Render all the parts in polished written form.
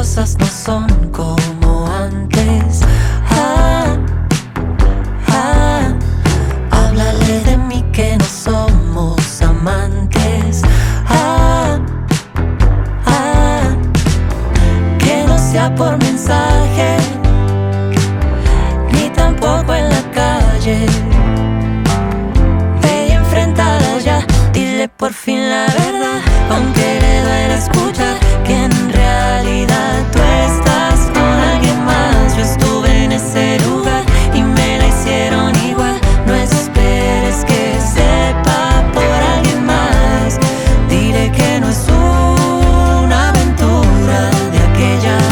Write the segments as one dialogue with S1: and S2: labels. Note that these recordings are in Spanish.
S1: cosas no son como antes. Háblale de mí que no somos amantes. Que no sea por mensaje, ni tampoco en la calle. Ve y enfréntala ya, dile por fin la verdad, aunque le duela escuchar que en realidad tú estás con alguien más. Yo estuve en ese lugar y me la hicieron igual. No esperes que sepa por alguien más. Dile que no es una aventura de aquellas.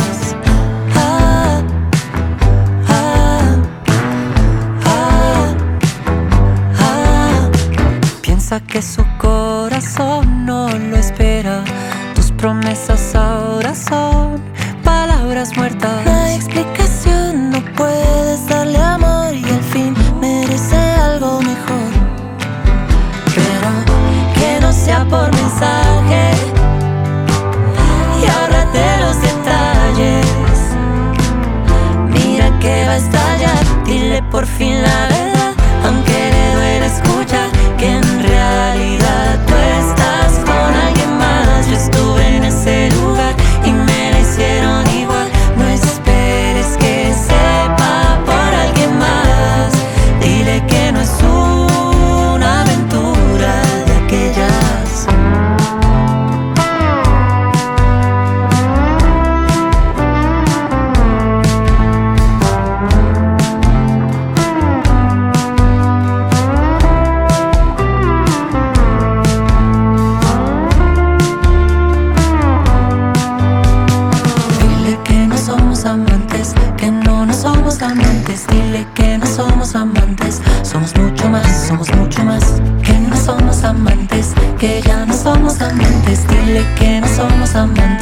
S1: Piensa que su corazón no lo espera. Tus promesas ahora son palabras muertas. No hay explicación, no puedes darle amor y al fin merece algo mejor. Pero que no sea por mensaje y ahórrate los detalles. Mira que va a estallar, dile por fin la verdad, aunque le duele escuchar que en realidad tú estás con alguien más. Yo estuve en ese lugar y me la hicieron igual. No esperes que sepa por alguien más. Dile que no es una aventura de aquellas. Amantes, que no somos amantes. Dile que no somos amantes. Somos mucho más. Que no somos amantes, que ya no somos amantes. Dile que no somos amantes.